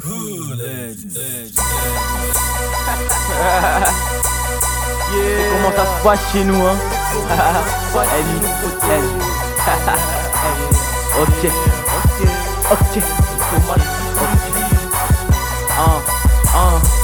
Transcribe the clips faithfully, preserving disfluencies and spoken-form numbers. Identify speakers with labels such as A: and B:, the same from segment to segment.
A: C'est comment ça se passe chez nous, hein. Ok, ok, un,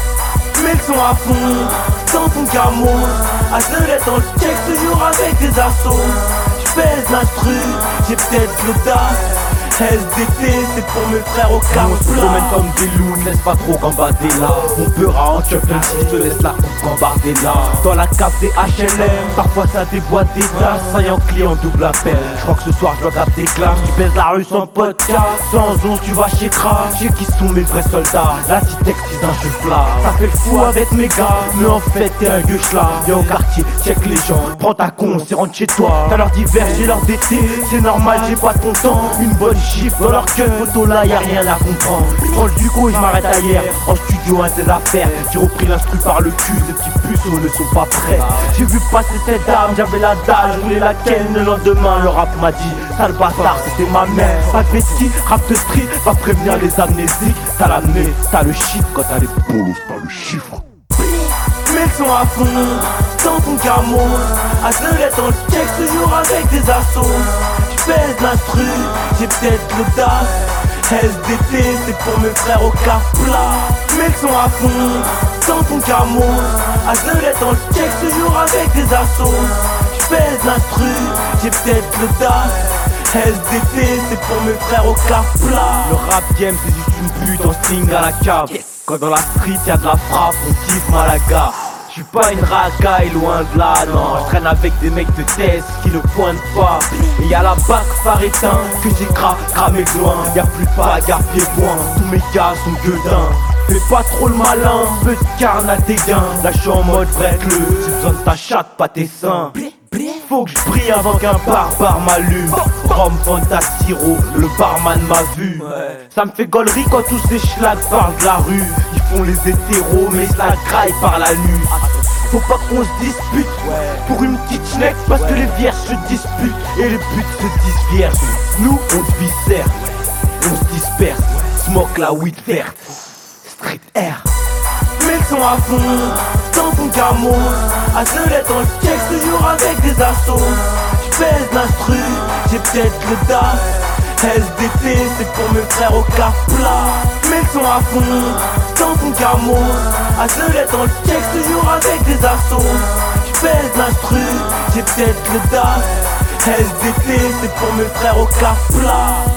A: un.
B: Mets le son à fond, dans ton camo. À se lettres dans le check, toujours avec des assauts. J'pèse l'instru, j'ai peut-être l'audace. S D T, c'est pour mes frères au cap
A: On se promène comme des loups, ne laisse pas trop gambader là. On peut en chop même si je te laisse la coupe gambarder là. Dans la cave des H L M, parfois ça déboîte des tasses. Saillant client double appel, je crois que ce soir je dois garder classe. Tu baisses la rue sans podcast, sans onze tu vas chez Crash. Je sais qui sont mes vrais soldats, la titex c'est un chef là. Ça fait le fou avec mes gars, mais en fait t'es un gueuche là. Viens au quartier, check les gens, prends ta con, c'est rentre chez toi. T'as l'heure d'hiver, j'ai l'heure d'été, c'est normal, j'ai pas ton temps. Une bonne chiffre dans leur queue, photo là y'a rien à comprendre. Proche du coup, je m'arrête ailleurs. En studio, un ses affaires. J'ai repris l'instru par le cul, ces petits puceaux ne sont pas prêts. J'ai vu passer cette dame, j'avais la dalle, je voulais laquelle. Le lendemain, le rap m'a dit, sale bâtard, c'était ma mère. Pas de vestis, rap de street, va prévenir les amnésiques. T'as l'amené, t'as le chiffre, quand t'as les polos, t'as le chiffre.
B: Mets le son à fond, dans ton camo. À se lettres dans le check, toujours avec des assauts. J'pèse l'instru, j'ai peut-être l'audace. S D T, c'est pour mes frères au cap plat. Mets le son à fond, dans ton camo. À se lettres dans le check, toujours avec des assauts. J'pèse l'instru, j'ai peut-être l'audace. S D T, c'est pour mes frères au cap plat.
A: Le rap game c'est juste une pute en string à la cave. Quand dans la street y'a de la frappe, on kiffe Malaga. J'suis pas une racaille, loin de là, non. J'traîne avec des mecs de test qui ne pointent pas. Et y'a la bac phare éteint que j'ai cra cramé loin. Y'a plus de bagarre pied point, tous mes gars sont gueudins. Fais pas trop le malin, peu de carne à tes gains. Là j'suis en mode break-le, j'ai besoin de ta chatte, pas tes seins. Faut que je brille avant qu'un barbare m'allume. Rome, Fanta, Siro, le barman m'a vu. Ça me fait gaulerie quand tous ces schlags parlent de la rue. Ils font les hétéros mais se la graillent par la nuit. Faut pas qu'on se dispute pour une petite schneck, parce que les vierges se disputent et les putes se disent vierges. Nous on se viscère, on se disperse. Smoke la weed verte, street air.
B: Mets le son à fond, dans ton camo. À se lettres dans le check, toujours avec des assauts. J'pèse l'instru, j'ai peut-être l'audace. S D T, c'est pour mes frères au cap plat. Mets le son à fond, dans ton camo. À se lettres dans le check, toujours avec des assauts. J'pèse l'instru, j'ai peut-être l'audace. S D T, c'est pour mes frères au cap plat.